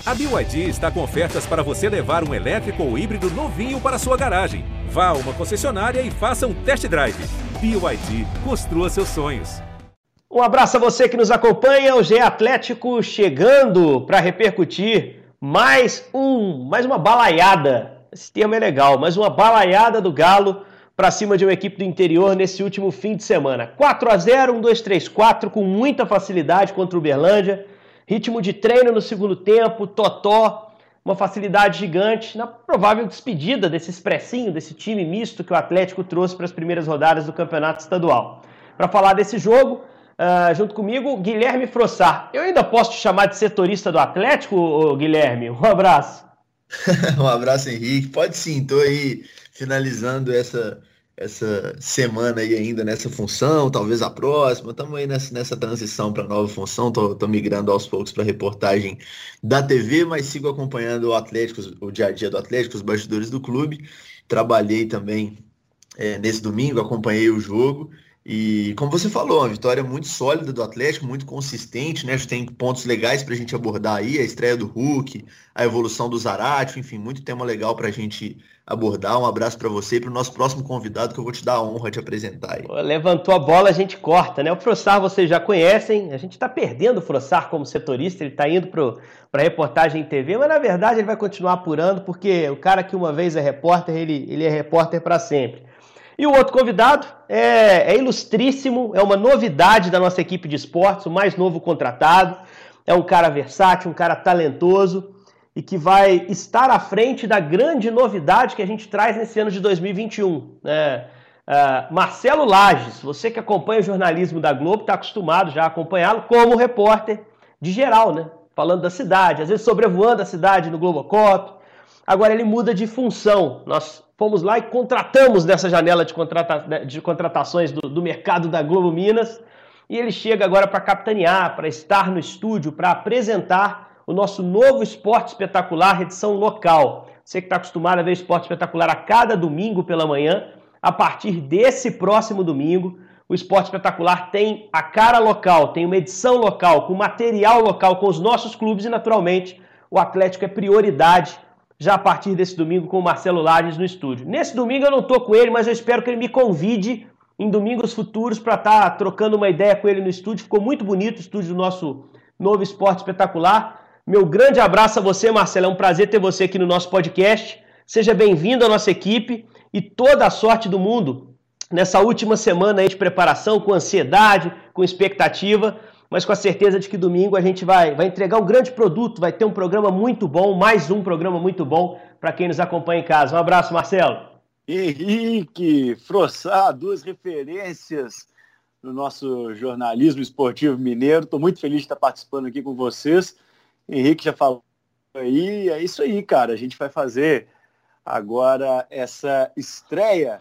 A BYD está com ofertas para você levar um elétrico ou híbrido novinho para sua garagem. Vá a uma concessionária e faça um test drive. BYD, construa seus sonhos. Um abraço a você que nos acompanha. O GE Atlético chegando para repercutir mais uma balaiada. Esse termo é legal, mais uma balaiada do Galo para cima de uma equipe do interior nesse último fim de semana. 4-0, 1-2-3-4 com muita facilidade contra o Uberlândia. Ritmo de treino no segundo tempo, totó, uma facilidade gigante na provável despedida desse expressinho, desse time misto que o Atlético trouxe para as primeiras rodadas do Campeonato Estadual. Para falar desse jogo, junto comigo, Guilherme Frossar. Eu ainda posso te chamar de setorista do Atlético, Guilherme? Um abraço. Um abraço, Henrique. Pode sim, estou aí finalizando essa semana aí ainda nessa função, talvez a próxima. Estamos aí nessa transição para nova função. Tô migrando aos poucos para reportagem da TV, mas sigo acompanhando o Atlético, o dia a dia do Atlético, os bastidores do clube. Trabalhei também nesse domingo, acompanhei o jogo. E como você falou, uma vitória muito sólida do Atlético, muito consistente, né? Tem pontos legais para a gente abordar aí, a estreia do Hulk, a evolução do Zarate, enfim, muito tema legal para a gente abordar. Um abraço para você e para o nosso próximo convidado, que eu vou te dar a honra de apresentar aí. Levantou a bola, a gente corta, né? O Frossar vocês já conhecem, a gente está perdendo o Frossar como setorista, ele está indo para a reportagem em TV, mas na verdade ele vai continuar apurando, porque o cara que uma vez é repórter, ele é repórter para sempre. E o outro convidado é ilustríssimo, é uma novidade da nossa equipe de esportes, o mais novo contratado, é um cara versátil, um cara talentoso e que vai estar à frente da grande novidade que a gente traz nesse ano de 2021. Marcelo Lages, você que acompanha o jornalismo da Globo, está acostumado já a acompanhá-lo como repórter de geral, né? Falando da cidade, às vezes sobrevoando a cidade no Globocop. Agora ele muda de função. Nós fomos lá e contratamos nessa janela de contratações do mercado da Globo Minas e ele chega agora para capitanear, para estar no estúdio, para apresentar o nosso novo Esporte Espetacular, edição local. Você que está acostumado a ver Esporte Espetacular a cada domingo pela manhã, a partir desse próximo domingo, o Esporte Espetacular tem a cara local, tem uma edição local, com material local, com os nossos clubes e, naturalmente, o Atlético é prioridade já a partir desse domingo com o Marcelo Lages no estúdio. Nesse domingo eu não estou com ele, mas eu espero que ele me convide em domingos futuros para estar trocando uma ideia com ele no estúdio. Ficou muito bonito o estúdio do nosso novo Esporte Espetacular. Meu grande abraço a você, Marcelo. É um prazer ter você aqui no nosso podcast. Seja bem-vindo à nossa equipe e toda a sorte do mundo nessa última semana aí de preparação, com ansiedade, com expectativa, mas com a certeza de que domingo a gente vai entregar um grande produto, vai ter um programa muito bom, mais um programa muito bom para quem nos acompanha em casa. Um abraço, Marcelo. Henrique, Frossar, duas referências no nosso jornalismo esportivo mineiro. Estou muito feliz de estar participando aqui com vocês. Henrique já falou aí, é isso aí, cara. A gente vai fazer agora essa estreia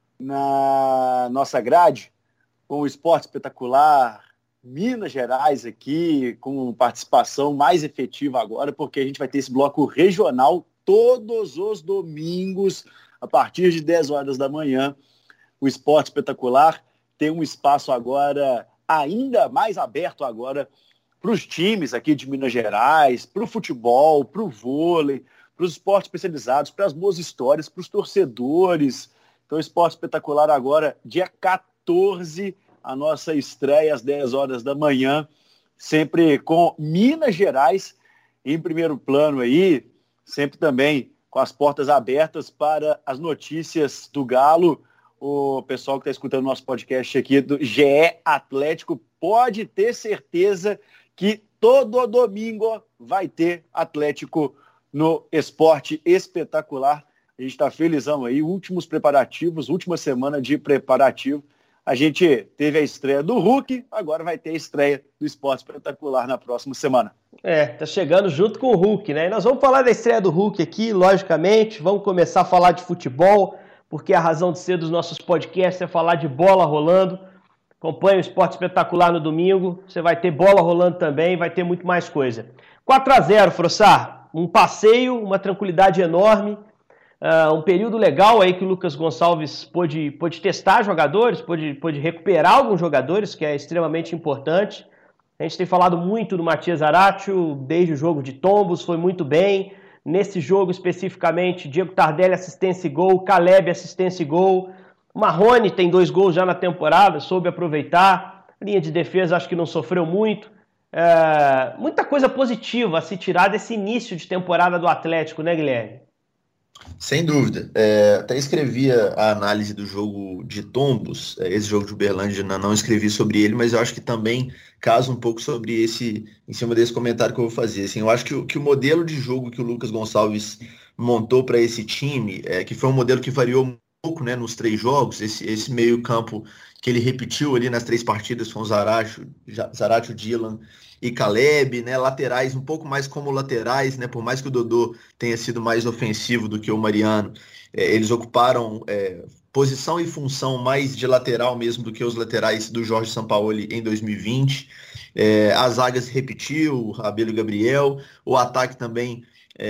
na nossa grade com o Esporte Espetacular Minas Gerais aqui, com participação mais efetiva agora, porque a gente vai ter esse bloco regional todos os domingos, a partir de 10 horas da manhã. O Esporte Espetacular tem um espaço agora, ainda mais aberto agora, para os times aqui de Minas Gerais, para o futebol, para o vôlei, para os esportes especializados, para as boas histórias, para os torcedores. Então, o Esporte Espetacular agora, dia 14, a nossa estreia às 10 horas da manhã, sempre com Minas Gerais em primeiro plano aí, sempre também com as portas abertas para as notícias do Galo. O pessoal que está escutando nosso podcast aqui do GE Atlético pode ter certeza que todo domingo vai ter Atlético no Esporte Espetacular. A gente está felizão aí, últimos preparativos, última semana de preparativo. A gente teve a estreia do Hulk, agora vai ter a estreia do Esporte Espetacular na próxima semana. Tá chegando junto com o Hulk, né? E nós vamos falar da estreia do Hulk aqui, logicamente, vamos começar a falar de futebol, porque a razão de ser dos nossos podcasts é falar de bola rolando. Acompanhe o Esporte Espetacular no domingo, você vai ter bola rolando também, vai ter muito mais coisa. 4-0, Frossar, um passeio, uma tranquilidade enorme, um período legal aí que o Lucas Gonçalves pôde testar jogadores, pôde recuperar alguns jogadores, que é extremamente importante. A gente tem falado muito do Matias Zaratio desde o jogo de Tombos, foi muito bem. Nesse jogo especificamente, Diego Tardelli assistência e gol, Caleb assistência e gol. Marrone tem 2 gols já na temporada, soube aproveitar. Linha de defesa acho que não sofreu muito. Muita coisa positiva a se tirar desse início de temporada do Atlético, né, Guilherme? Sem dúvida. Até escrevi a análise do jogo de Tombos, esse jogo de Uberlândia, não escrevi sobre ele, mas eu acho que também casa um pouco sobre em cima desse comentário que eu vou fazer. Assim, eu acho que o modelo de jogo que o Lucas Gonçalves montou para esse time, que foi um modelo que variou um pouco, né, nos 3 jogos, esse meio campo que ele repetiu ali nas 3 partidas, com o Zaratio, Dylan e Caleb, né, laterais um pouco mais como laterais, né, por mais que o Dodô tenha sido mais ofensivo do que o Mariano, eles ocuparam posição e função mais de lateral mesmo do que os laterais do Jorge Sampaoli em 2020. A zaga se repetiu, o Rabelo e Gabriel, o ataque também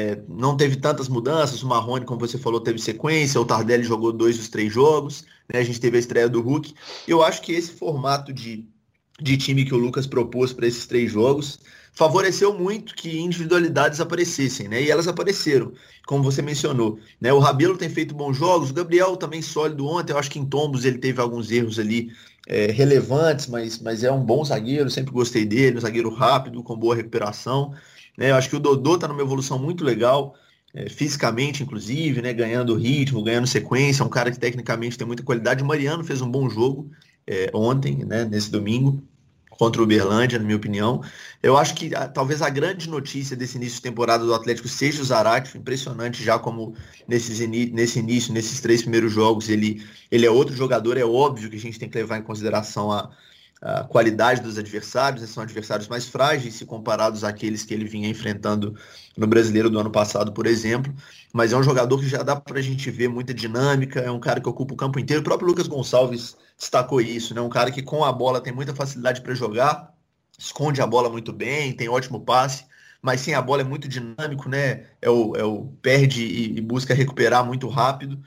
não teve tantas mudanças, o Marrone, como você falou, teve sequência, o Tardelli jogou 2 dos 3 jogos, né, a gente teve a estreia do Hulk. Eu acho que esse formato de time que o Lucas propôs para esses 3 jogos favoreceu muito que individualidades aparecessem, né? E elas apareceram, como você mencionou, né? O Rabelo tem feito bons jogos, o Gabriel também sólido ontem, eu acho que em Tombos ele teve alguns erros ali relevantes, mas é um bom zagueiro, sempre gostei dele, um zagueiro rápido, com boa recuperação, né? Eu acho que o Dodô está numa evolução muito legal, fisicamente inclusive, né? Ganhando ritmo, ganhando sequência, um cara que tecnicamente tem muita qualidade. O Mariano fez um bom jogo ontem, né? Nesse domingo, contra o Uberlândia, na minha opinião. Eu acho que talvez a grande notícia desse início de temporada do Atlético seja o Zaratio, impressionante já como nesse início, nesses 3 primeiros jogos, ele é outro jogador. É óbvio que a gente tem que levar em consideração a qualidade dos adversários, né? São adversários mais frágeis se comparados àqueles que ele vinha enfrentando no Brasileiro do ano passado, por exemplo, mas é um jogador que já dá pra gente ver muita dinâmica, é um cara que ocupa o campo inteiro. O próprio Lucas Gonçalves destacou isso, né? Um cara que com a bola tem muita facilidade para jogar, esconde a bola muito bem, tem ótimo passe, mas sem a bola é muito dinâmico, né? Perde e busca recuperar muito rápido.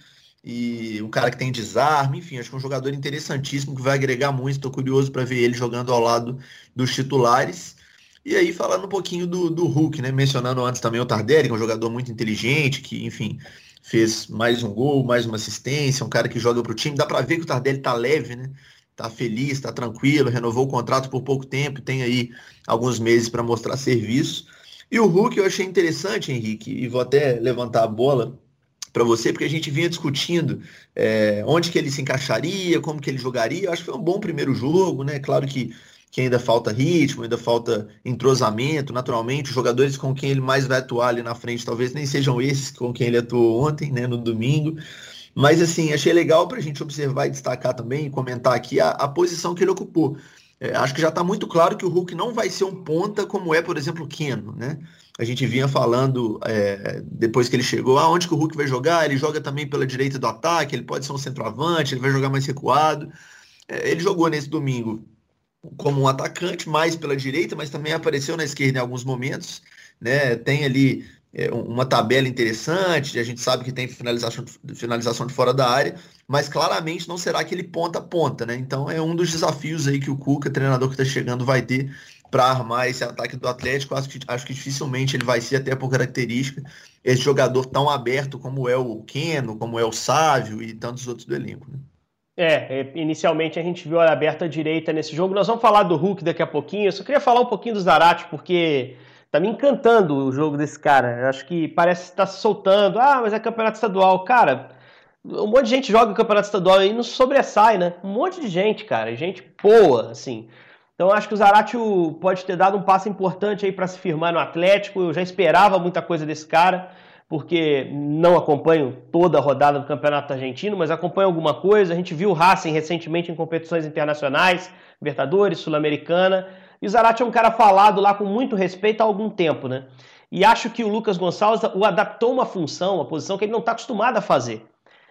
E um cara que tem desarme, enfim, acho que é um jogador interessantíssimo que vai agregar muito. Estou curioso para ver ele jogando ao lado dos titulares. E aí, falando um pouquinho do Hulk, né? Mencionando antes também o Tardelli, que é um jogador muito inteligente, que, enfim, fez mais um gol, mais uma assistência, um cara que joga para o time. Dá para ver que o Tardelli tá leve, né? Tá feliz, tá tranquilo, renovou o contrato por pouco tempo, tem aí alguns meses para mostrar serviço. E o Hulk eu achei interessante, Henrique, e vou até levantar a bola para você, porque a gente vinha discutindo onde que ele se encaixaria, como que ele jogaria. Eu acho que foi um bom primeiro jogo, né? Claro que ainda falta ritmo, ainda falta entrosamento, naturalmente. Os jogadores com quem ele mais vai atuar ali na frente talvez nem sejam esses com quem ele atuou ontem, né, no domingo. Mas, assim, achei legal para a gente observar e destacar também, e comentar aqui a posição que ele ocupou. Acho que já está muito claro que o Hulk não vai ser um ponta como por exemplo, o Keno, né? A gente vinha falando, depois que ele chegou, onde que o Hulk vai jogar? Ele joga também pela direita do ataque, ele pode ser um centroavante, ele vai jogar mais recuado. Ele jogou nesse domingo como um atacante, mais pela direita, mas também apareceu na esquerda em alguns momentos, né? Tem ali uma tabela interessante, a gente sabe que tem finalização de fora da área, mas claramente não será aquele ponta a ponta, né? Então é um dos desafios aí que o Cuca, treinador que está chegando, vai ter para armar esse ataque do Atlético. Acho que dificilmente ele vai ser, até por característica, esse jogador tão aberto como é o Keno, como é o Sávio e tantos outros do elenco, né? Inicialmente a gente viu a aberta direita nesse jogo. Nós vamos falar do Hulk daqui a pouquinho. Eu só queria falar um pouquinho do Zaratio, porque tá me encantando o jogo desse cara. Eu acho que parece estar se soltando. Mas é campeonato estadual. Cara, um monte de gente joga o campeonato estadual e não sobressai, né? Um monte de gente, cara. Gente boa, assim. Então acho que o Zaratio pode ter dado um passo importante aí para se firmar no Atlético. Eu já esperava muita coisa desse cara, porque não acompanho toda a rodada do Campeonato Argentino, mas acompanho alguma coisa. A gente viu o Racing recentemente em competições internacionais, Libertadores, Sul-Americana, e o Zaratio é um cara falado lá com muito respeito há algum tempo, né? E acho que o Lucas Gonçalves o adaptou uma função, uma posição que ele não está acostumado a fazer.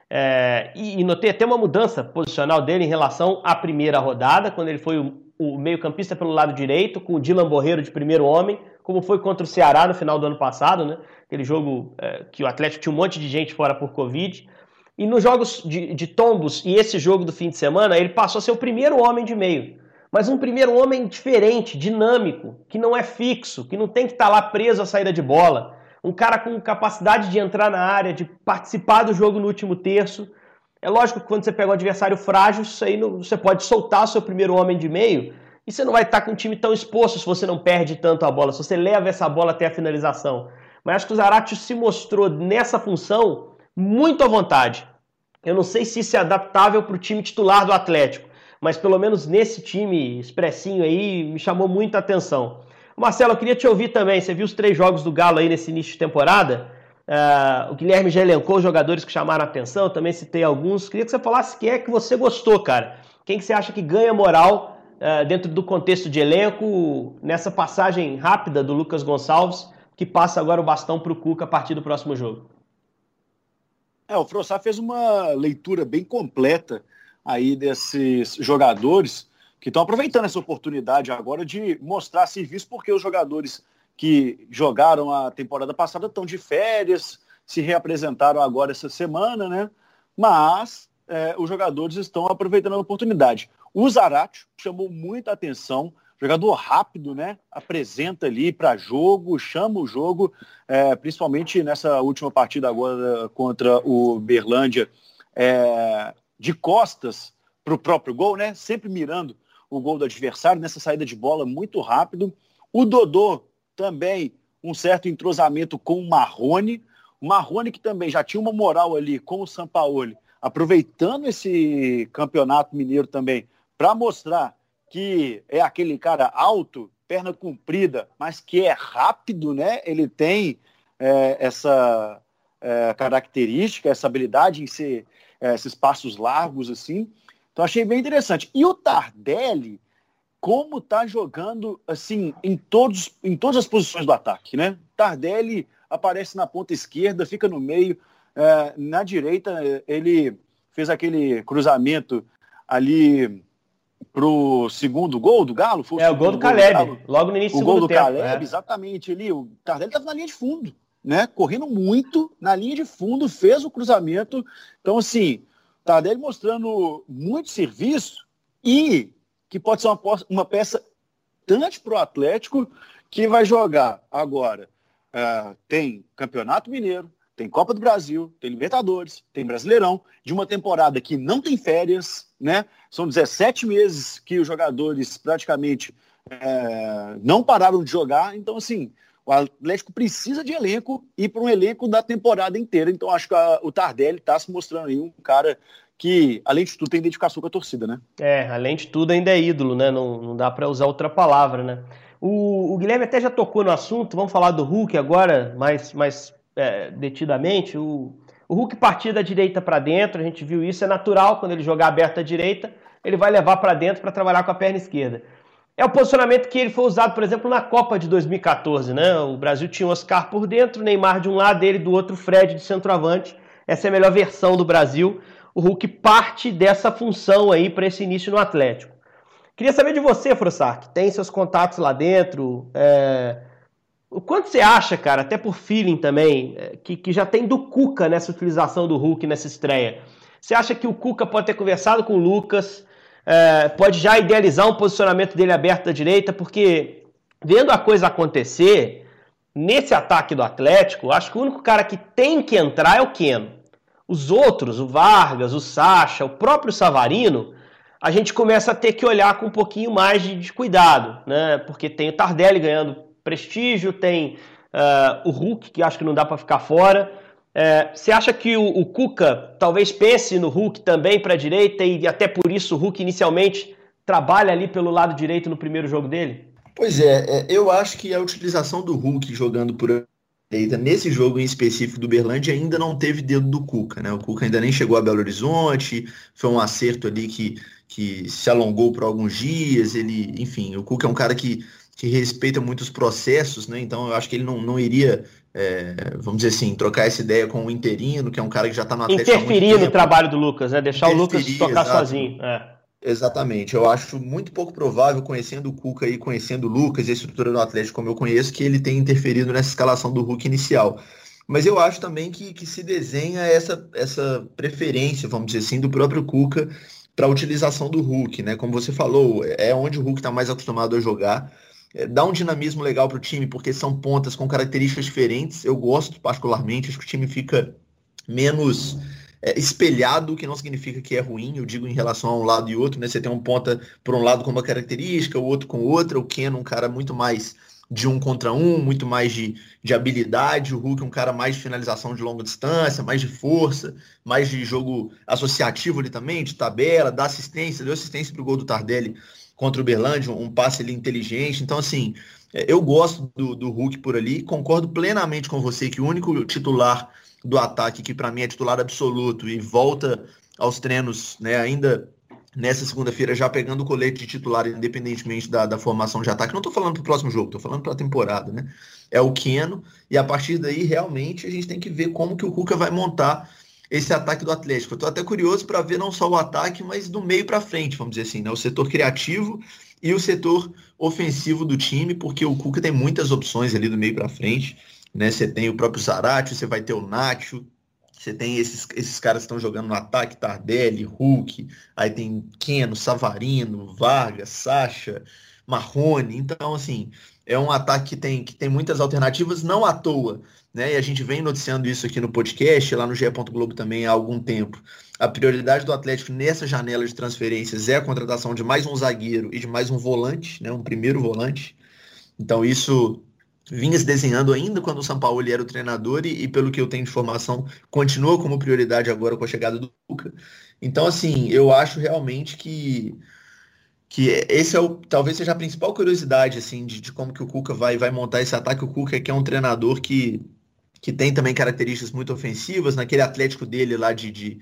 E notei até uma mudança posicional dele em relação à primeira rodada, quando ele foi o meio-campista pelo lado direito, com o Dylan Borreiro de primeiro homem, como foi contra o Ceará no final do ano passado, né? Aquele jogo que o Atlético tinha um monte de gente fora por Covid. E nos jogos de Tombos e esse jogo do fim de semana, ele passou a ser o primeiro homem de meio. mas um primeiro homem diferente, dinâmico, que não é fixo, que não tem que estar lá preso à saída de bola. Um cara com capacidade de entrar na área, de participar do jogo no último terço. É lógico que quando você pega um adversário frágil, isso aí você pode soltar o seu primeiro homem de meio e você não vai estar com um time tão exposto se você não perde tanto a bola, se você leva essa bola até a finalização. Mas acho que o Zaratio se mostrou nessa função muito à vontade. Eu não sei se isso é adaptável para o time titular do Atlético, mas pelo menos nesse time expressinho aí me chamou muita atenção. Marcelo, eu queria te ouvir também, você viu os 3 jogos do Galo aí nesse início de temporada, o Guilherme já elencou os jogadores que chamaram a atenção, eu também citei alguns, queria que você falasse quem é que você gostou, cara, quem que você acha que ganha moral dentro do contexto de elenco, nessa passagem rápida do Lucas Gonçalves, que passa agora o bastão para o Cuca a partir do próximo jogo. O Frossard fez uma leitura bem completa aí desses jogadores que estão aproveitando essa oportunidade agora de mostrar serviço, porque os jogadores que jogaram a temporada passada estão de férias, se reapresentaram agora essa semana, né? Mas os jogadores estão aproveitando a oportunidade. O Zaratio chamou muita atenção, jogador rápido, né? Apresenta ali para jogo, chama o jogo, principalmente nessa última partida agora contra o Berlândia, de costas para o próprio gol, né? Sempre mirando o gol do adversário, nessa saída de bola muito rápido. O Dodô também, um certo entrosamento com o Marrone. O Marrone que também já tinha uma moral ali com o Sampaoli, aproveitando esse campeonato mineiro também para mostrar que é aquele cara alto, perna comprida, mas que é rápido, né? Ele tem essa característica, essa habilidade em ser esses passos largos, assim. Então achei bem interessante. E o Tardelli, como tá jogando, assim, em todas as posições do ataque, né? Tardelli aparece na ponta esquerda, fica no meio, na direita ele fez aquele cruzamento ali pro segundo gol do Galo. Foi o gol do Caleb, logo no início do segundo tempo. O gol do Caleb, exatamente, ali, o Tardelli estava na linha de fundo, né? Correndo muito na linha de fundo, fez o cruzamento. Então, assim, Tardelli mostrando muito serviço e que pode ser uma peça importante para o Atlético, que vai jogar agora. Tem Campeonato Mineiro, tem Copa do Brasil, tem Libertadores, tem Brasileirão, de uma temporada que não tem férias, né? São 17 meses que os jogadores praticamente não pararam de jogar. Então, assim, o Atlético precisa de elenco e para um elenco da temporada inteira. Então, acho que o Tardelli está se mostrando aí um cara que, além de tudo, tem identificação com a torcida, né? Além de tudo, ainda é ídolo, né? Não dá para usar outra palavra, né? O Guilherme até já tocou no assunto, vamos falar do Hulk agora, mais detidamente. O Hulk partir da direita para dentro, a gente viu isso, é natural, quando ele jogar aberto à direita, ele vai levar para dentro para trabalhar com a perna esquerda. É o posicionamento que ele foi usado, por exemplo, na Copa de 2014, né? O Brasil tinha o Oscar por dentro, o Neymar de um lado, ele do outro, o Fred de centroavante. Essa é a melhor versão do Brasil. O Hulk parte dessa função aí para esse início no Atlético. Queria saber de você, Frossard, que tem seus contatos lá dentro. O quanto você acha, cara, até por feeling também, que já tem do Cuca nessa utilização do Hulk nessa estreia? Você acha que o Cuca pode ter conversado com o Lucas, pode já idealizar um posicionamento dele aberto à direita? Porque, vendo a coisa acontecer, nesse ataque do Atlético, acho que o único cara que tem que entrar é o Keno. Os outros, o Vargas, o Sacha, o próprio Savarino, a gente começa a ter que olhar com um pouquinho mais de cuidado, né? Porque tem o Tardelli ganhando prestígio, tem o Hulk, que acho que não dá para ficar fora. Você acha que o Cuca talvez pense no Hulk também para a direita e até por isso o Hulk inicialmente trabalha ali pelo lado direito no primeiro jogo dele? Pois é, eu acho que a utilização do Hulk jogando por direita nesse jogo em específico do Berlândia ainda não teve dedo do Cuca, né? O Cuca ainda nem chegou a Belo Horizonte, foi um acerto ali que se alongou por alguns dias. Enfim, o Cuca é um cara que respeita muito os processos, né? Então eu acho que ele não iria, vamos dizer assim, trocar essa ideia com o interino, que é um cara que já está no Atlético há muito tempo. Interferir no trabalho do Lucas, né? Deixar o Lucas tocar sozinho. Exatamente, eu acho muito pouco provável, conhecendo o Cuca e conhecendo o Lucas e a estrutura do Atlético como eu conheço, que ele tenha interferido nessa escalação do Hulk inicial. Mas eu acho também que se desenha essa preferência, vamos dizer assim, do próprio Cuca para a utilização do Hulk, né? Como você falou, é onde o Hulk está mais acostumado a jogar. Dá um dinamismo legal para o time, porque são pontas com características diferentes. Eu gosto particularmente, acho que o time fica menos espelhado, o que não significa que é ruim, eu digo em relação a um lado e outro, né? Você tem um ponta por um lado com uma característica, o outro com outra, o Ken um cara muito mais de 1 contra 1, muito mais de habilidade, o Hulk um cara mais de finalização de longa distância, mais de força, mais de jogo associativo ali também, de tabela, deu assistência pro gol do Tardelli contra o Uberlândia, um passe ali inteligente. Então, assim, eu gosto do Hulk por ali, concordo plenamente com você que o único titular do ataque, que para mim é titular absoluto e volta aos treinos, né, ainda nessa segunda-feira já pegando o colete de titular, independentemente da formação de ataque. Não estou falando para o próximo jogo, estou falando para a temporada, né? É o Keno, e a partir daí realmente a gente tem que ver como que o Cuca vai montar esse ataque do Atlético. Eu estou até curioso para ver não só o ataque, mas do meio para frente, vamos dizer assim, né? O setor criativo e o setor ofensivo do time, porque o Cuca tem muitas opções ali do meio para frente, né? Você tem o próprio Zarate, você vai ter o Nacho, você tem esses caras que estão jogando no ataque, Tardelli, Hulk, aí tem Keno, Savarino, Vargas, Sacha, Marrone. Então, assim, é um ataque que tem muitas alternativas, não à toa, né? E a gente vem noticiando isso aqui no podcast, lá no GE. Globo também há algum tempo. A prioridade do Atlético nessa janela de transferências é a contratação de mais um zagueiro e de mais um volante, né? Um primeiro volante. Então, isso vinha se desenhando ainda quando o Sampaoli era o treinador e pelo que eu tenho de informação, continua como prioridade agora com a chegada do Cuca. Então, assim, eu acho realmente que esse talvez seja a principal curiosidade, assim, de como que o Cuca vai montar esse ataque. O Cuca que é um treinador que tem também características muito ofensivas. Naquele Atlético dele lá de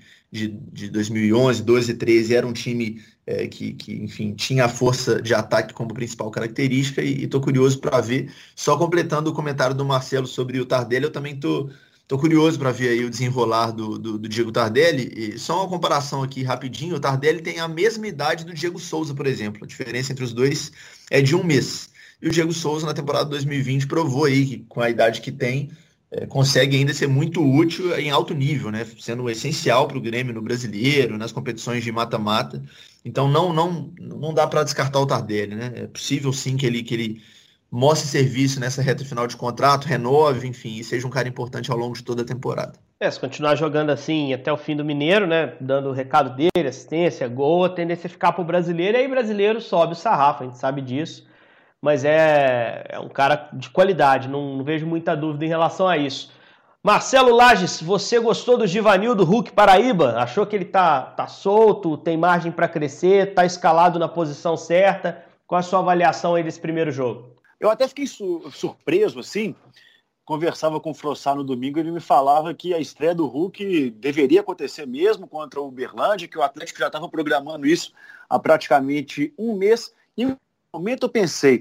2011, 12, 13, era um time que, enfim, tinha a força de ataque como principal característica, e estou curioso para ver. Só completando o comentário do Marcelo sobre o Tardelli, eu também estou curioso para ver aí o desenrolar do Diego Tardelli. E só uma comparação aqui rapidinho, o Tardelli tem a mesma idade do Diego Souza, por exemplo. A diferença entre os dois é de 1 mês. E o Diego Souza, na temporada 2020, provou aí que, com a idade que tem, consegue ainda ser muito útil em alto nível, né? Sendo essencial para o Grêmio no Brasileiro, nas competições de mata-mata. Então não dá para descartar o Tardelli, né? É possível sim que ele mostre serviço nessa reta final de contrato, renove, enfim, e seja um cara importante ao longo de toda a temporada. Se continuar jogando assim até o fim do Mineiro, né? Dando o recado dele, assistência, gol, a tendência é ficar pro brasileiro, e aí o brasileiro sobe o sarrafo, a gente sabe disso. Mas é um cara de qualidade, não vejo muita dúvida em relação a isso. Marcelo Lages, você gostou do Givanildo Hulk Paraíba? Achou que ele tá solto, tem margem para crescer, tá escalado na posição certa? Qual a sua avaliação aí desse primeiro jogo? Eu até fiquei surpreso, assim, conversava com o Frossá no domingo, ele me falava que a estreia do Hulk deveria acontecer mesmo contra o Uberlândia, que o Atlético já estava programando isso há praticamente 1 mês, e no momento eu pensei,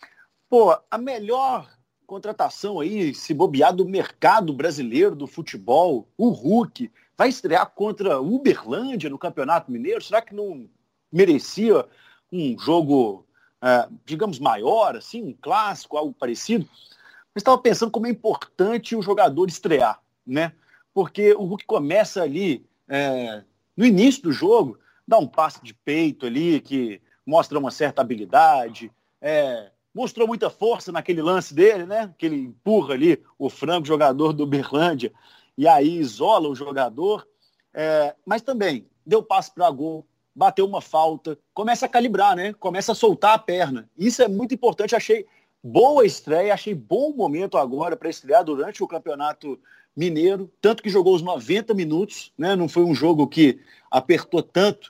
a melhor contratação aí, se bobear, do mercado brasileiro do futebol, o Hulk, vai estrear contra o Uberlândia no Campeonato Mineiro? Será que não merecia um jogo, digamos, maior, assim, um clássico, algo parecido? Mas estava pensando como é importante o jogador estrear, né? Porque o Hulk começa ali, no início do jogo, dá um passe de peito ali, que mostra uma certa habilidade, mostrou muita força naquele lance dele, né? Que ele empurra ali o frango jogador do Uberlândia e aí isola o jogador, mas também deu passe para gol, bateu uma falta, começa a calibrar, né? Começa a soltar a perna. Isso é muito importante, achei boa estreia, achei bom momento agora para estrear durante o Campeonato Mineiro, tanto que jogou os 90 minutos, né? Não foi um jogo que apertou tanto.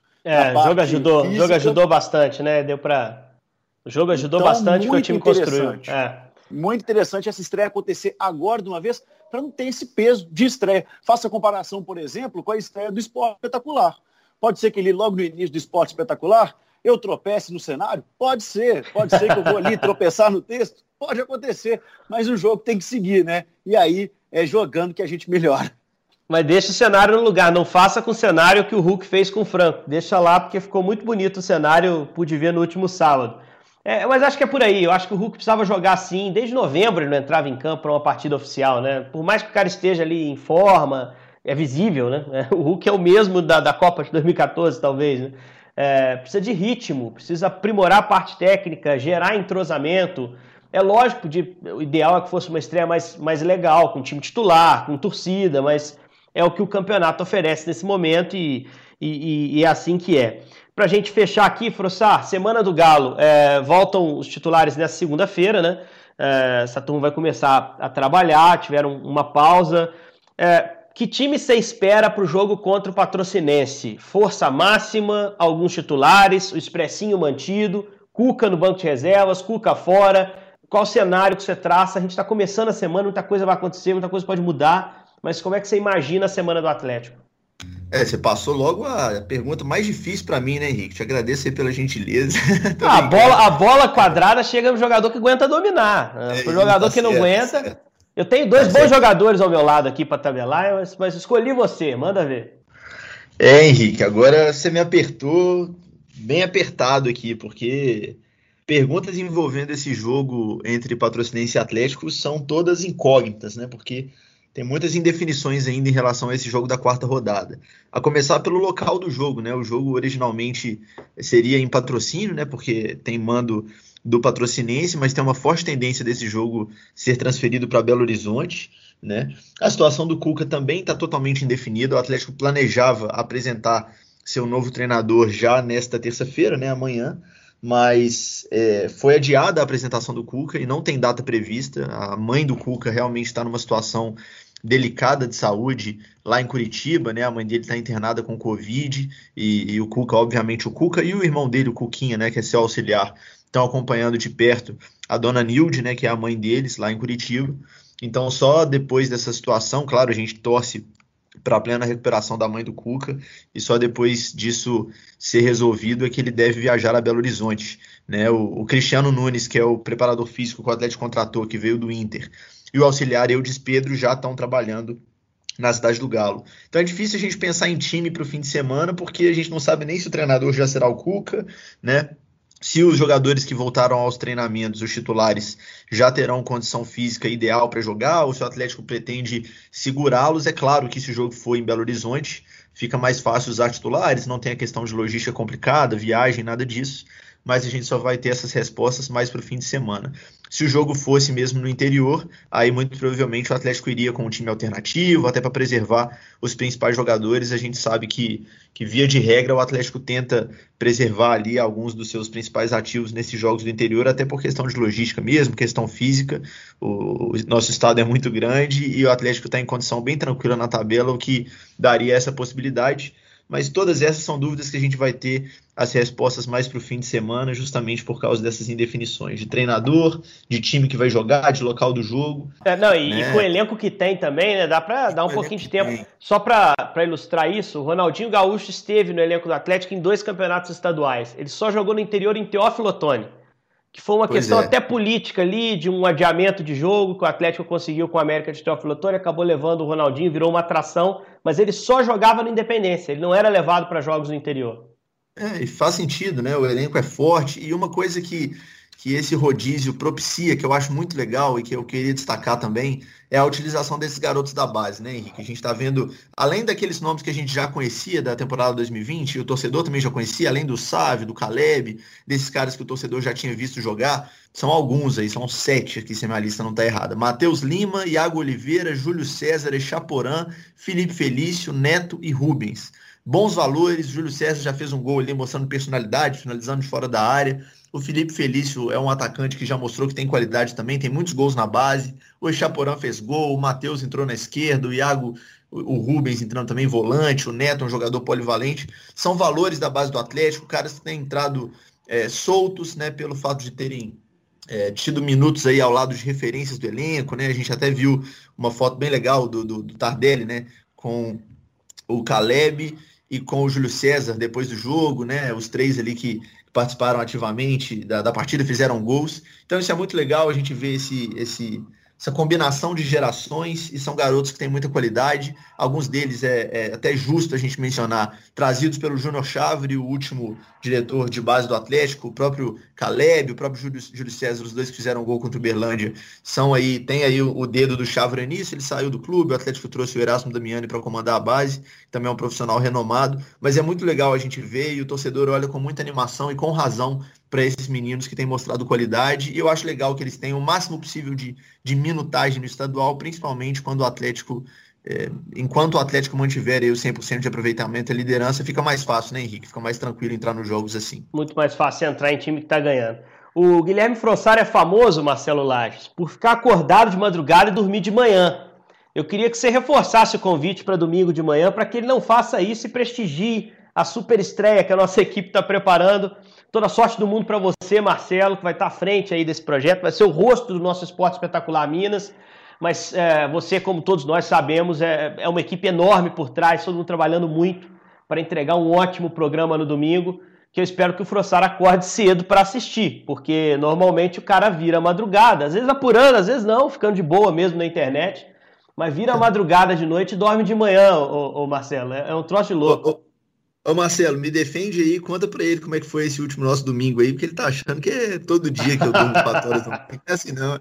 O jogo ajudou bastante, né? O jogo ajudou bastante que o time construiu. Muito interessante essa estreia acontecer agora de uma vez, para não ter esse peso de estreia. Faça a comparação, por exemplo, com a estreia do Esporte Espetacular. Pode ser que ele, logo no início do Esporte Espetacular, eu tropece no cenário? Pode ser que eu vou ali tropeçar no texto? Pode acontecer, mas o jogo tem que seguir, né? E aí é jogando que a gente melhora. Mas deixa o cenário no lugar, não faça com o cenário que o Hulk fez com o Franco. Deixa lá, porque ficou muito bonito o cenário, pude ver no último sábado. Mas acho que é por aí, eu acho que o Hulk precisava jogar assim, desde novembro ele não entrava em campo para uma partida oficial, né? Por mais que o cara esteja ali em forma, é visível, né? O Hulk é o mesmo da Copa de 2014, talvez, né? Precisa de ritmo, precisa aprimorar a parte técnica, gerar entrosamento. É lógico, o ideal é que fosse uma estreia mais legal, com time titular, com torcida, mas é o que o campeonato oferece nesse momento e é assim que é. Pra gente fechar aqui, Frossar, Semana do Galo, voltam os titulares nessa segunda-feira, né? Essa turma vai começar a trabalhar, tiveram uma pausa. Que time você espera para o jogo contra o Patrocinense? Força máxima, alguns titulares, o Expressinho mantido, Cuca no banco de reservas, Cuca fora. Qual cenário que você traça? A gente está começando a semana, muita coisa vai acontecer, muita coisa pode mudar, mas como é que você imagina a semana do Atlético? Você passou logo a pergunta mais difícil para mim, né, Henrique? Te agradeço aí pela gentileza. A bola quadrada chega no jogador que aguenta dominar. Pro jogador que não aguenta... Eu tenho dois bons jogadores ao meu lado aqui para tabelar, mas escolhi você, manda ver. Henrique, agora você me apertou bem apertado aqui, porque perguntas envolvendo esse jogo entre Patrocinense e Atlético são todas incógnitas, né? Porque tem muitas indefinições ainda em relação a esse jogo da quarta rodada. A começar pelo local do jogo, né? O jogo originalmente seria em Patrocínio, né? Porque tem mando do Patrocinense, mas tem uma forte tendência desse jogo ser transferido para Belo Horizonte, né? A situação do Cuca também está totalmente indefinida. O Atlético planejava apresentar seu novo treinador já nesta terça-feira, né? Amanhã, mas foi adiada a apresentação do Cuca e não tem data prevista. A mãe do Cuca realmente está numa situação delicada de saúde lá em Curitiba, né? A mãe dele está internada com Covid e o Cuca, obviamente, o Cuca e o irmão dele, o Cuquinha, né? Que é seu auxiliar, estão acompanhando de perto a dona Nilde, né? Que é a mãe deles lá em Curitiba. Então, só depois dessa situação, claro, a gente torce para a plena recuperação da mãe do Cuca, e só depois disso ser resolvido é que ele deve viajar a Belo Horizonte, né? O Cristiano Nunes, que é o preparador físico que o Atlético contratou, que veio do Inter, e o auxiliar Eudes Pedro já estão trabalhando na cidade do Galo. Então é difícil a gente pensar em time para o fim de semana, porque a gente não sabe nem se o treinador já será o Cuca, né? Se os jogadores que voltaram aos treinamentos, os titulares, já terão condição física ideal para jogar, ou se o Atlético pretende segurá-los. É claro que se o jogo for em Belo Horizonte, fica mais fácil usar titulares, não tem a questão de logística complicada, viagem, nada disso, mas a gente só vai ter essas respostas mais para o fim de semana. Se o jogo fosse mesmo no interior, aí muito provavelmente o Atlético iria com um time alternativo, até para preservar os principais jogadores. A gente sabe que via de regra o Atlético tenta preservar ali alguns dos seus principais ativos nesses jogos do interior, até por questão de logística mesmo, questão física. O nosso estado é muito grande e o Atlético está em condição bem tranquila na tabela, o que daria essa possibilidade. Mas todas essas são dúvidas que a gente vai ter as respostas mais para o fim de semana, justamente por causa dessas indefinições de treinador, de time que vai jogar, de local do jogo. E com o elenco que tem também, né? Dá para dar um pouquinho de tempo. Só para ilustrar isso, o Ronaldinho Gaúcho esteve no elenco do Atlético em 2 campeonatos estaduais. Ele só jogou no interior em Teófilo Otoni, que foi uma questão até política ali, de um adiamento de jogo que o Atlético conseguiu com a América de Teófilo Otoni, acabou levando o Ronaldinho, virou uma atração, mas ele só jogava no Independência, ele não era levado para jogos no interior. E faz sentido, né? O elenco é forte, e uma coisa que esse rodízio propicia, que eu acho muito legal e que eu queria destacar também, é a utilização desses garotos da base, né, Henrique? A gente está vendo, além daqueles nomes que a gente já conhecia da temporada 2020, e o torcedor também já conhecia, além do Sávio, do Caleb, desses caras que o torcedor já tinha visto jogar, são alguns aí, são 7 aqui, se a minha lista não está errada. Matheus Lima, Iago Oliveira, Júlio César, Echaporã, Felipe Felício, Neto e Rubens. Bons valores, Júlio César já fez um gol ali mostrando personalidade, finalizando de fora da área. O Felipe Felício é um atacante que já mostrou que tem qualidade também, tem muitos gols na base. O Echaporã fez gol, o Matheus entrou na esquerda, o Iago, o Rubens entrando também volante, o Neto um jogador polivalente. São valores da base do Atlético, caras que têm entrado soltos, né, pelo fato de terem tido minutos aí ao lado de referências do elenco, né? A gente até viu uma foto bem legal do Tardelli, né, com o Caleb e com o Júlio César depois do jogo, né? Os 3 ali que participaram ativamente da partida, fizeram gols. Então isso é muito legal, a gente vê esse essa combinação de gerações, e são garotos que têm muita qualidade. Alguns deles é até justo a gente mencionar, trazidos pelo Júnior Chávere, o último diretor de base do Atlético, o próprio Caleb, o próprio Júlio César, os dois que fizeram gol contra o Uberlândia, tem aí o dedo do Chávere nisso. Ele saiu do clube, o Atlético trouxe o Erasmo Damiani para comandar a base, também é um profissional renomado, mas é muito legal a gente ver, e o torcedor olha com muita animação e com razão para esses meninos que têm mostrado qualidade, e eu acho legal que eles tenham o máximo possível de minutagem no estadual, principalmente quando o Atlético, enquanto o Atlético mantiver aí o 100% de aproveitamento e liderança, fica mais fácil, né, Henrique? Fica mais tranquilo entrar nos jogos assim. Muito mais fácil entrar em time que está ganhando. O Guilherme Frossar é famoso, Marcelo Lages, por ficar acordado de madrugada e dormir de manhã. Eu queria que você reforçasse o convite para domingo de manhã, para que ele não faça isso e prestigie a super estreia que a nossa equipe está preparando. Toda a sorte do mundo para você, Marcelo, que vai estar à frente aí desse projeto, vai ser o rosto do nosso Esporte Espetacular Minas, mas você, como todos nós sabemos, é uma equipe enorme por trás, todo mundo trabalhando muito para entregar um ótimo programa no domingo, que eu espero que o Frossar acorde cedo para assistir, porque normalmente o cara vira a madrugada, às vezes apurando, às vezes não, ficando de boa mesmo na internet, mas vira a madrugada de noite e dorme de manhã, ô Marcelo, é um troço de louco. Ô Marcelo, me defende aí, conta pra ele como é que foi esse último nosso domingo aí, porque ele tá achando que é todo dia que eu durmo 4 horas. Não é assim não.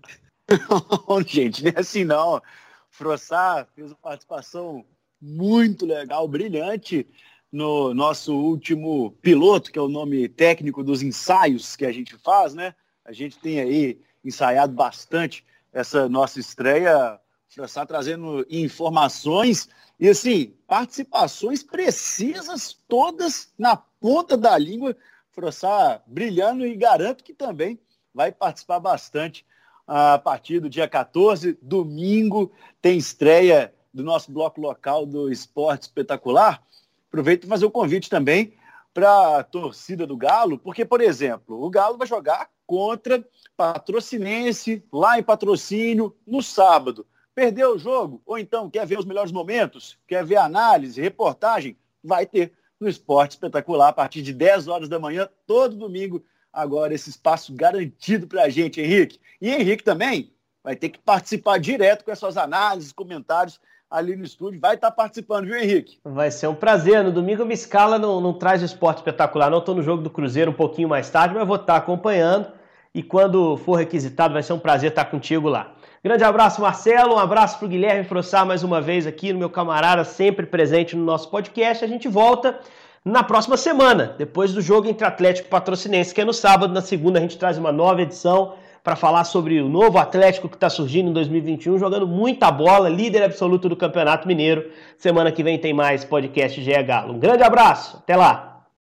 Não, gente, não é assim não. Frossar fez uma participação muito legal, brilhante, no nosso último piloto, que é o nome técnico dos ensaios que a gente faz, né? A gente tem aí ensaiado bastante essa nossa estreia, Frossar trazendo informações e, assim, participações precisas, todas na ponta da língua. Frossar brilhando, e garanto que também vai participar bastante a partir do dia 14, domingo, tem estreia do nosso bloco local do Esporte Espetacular. Aproveito para fazer o convite também para a torcida do Galo, porque, por exemplo, o Galo vai jogar contra Patrocinense, lá em Patrocínio, no sábado. Perdeu o jogo? Ou então quer ver os melhores momentos? Quer ver análise, reportagem? Vai ter no Esporte Espetacular a partir de 10 horas da manhã, todo domingo. Agora esse espaço garantido pra gente, Henrique. E Henrique também vai ter que participar direto com as suas análises, comentários ali no estúdio. Vai estar participando, viu, Henrique? Vai ser um prazer. No domingo a minha escala não traz o Esporte Espetacular. Não estou no jogo do Cruzeiro um pouquinho mais tarde, mas vou estar acompanhando. E quando for requisitado, vai ser um prazer estar contigo lá. Grande abraço, Marcelo. Um abraço para o Guilherme Frossar mais uma vez aqui, no meu camarada, sempre presente no nosso podcast. A gente volta na próxima semana, depois do jogo entre Atlético e Patrocinense, que é no sábado. Na segunda a gente traz uma nova edição para falar sobre o novo Atlético que está surgindo em 2021, jogando muita bola, líder absoluto do Campeonato Mineiro. Semana que vem tem mais podcast GE Galo. Um grande abraço, até lá!